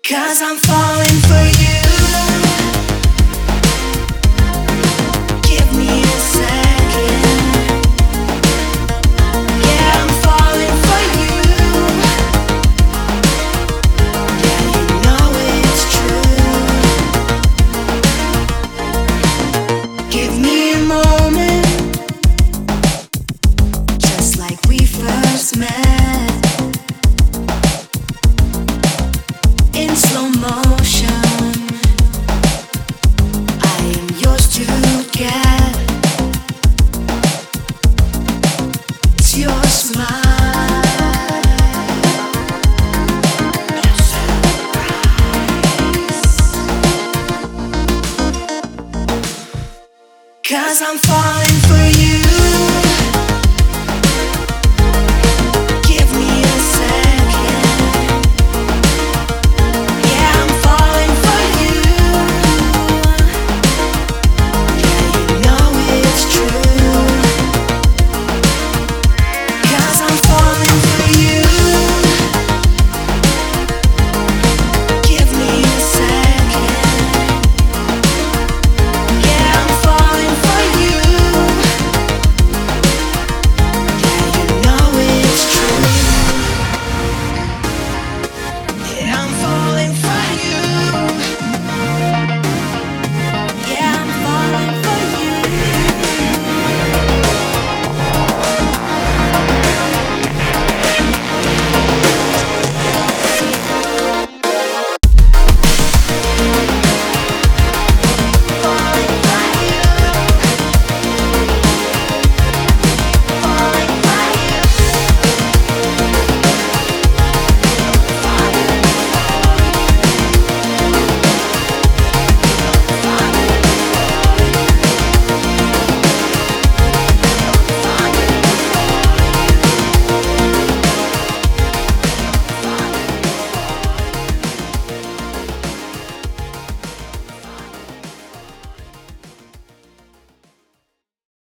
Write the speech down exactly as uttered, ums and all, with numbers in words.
Cause I'm falling for you. Give me a second. Yeah, I'm falling for you. Yeah, you know it's true. Give me a moment, just like we first met. In slow motion, I am yours to get. It's your smile, no surprise. Cause I'm falling.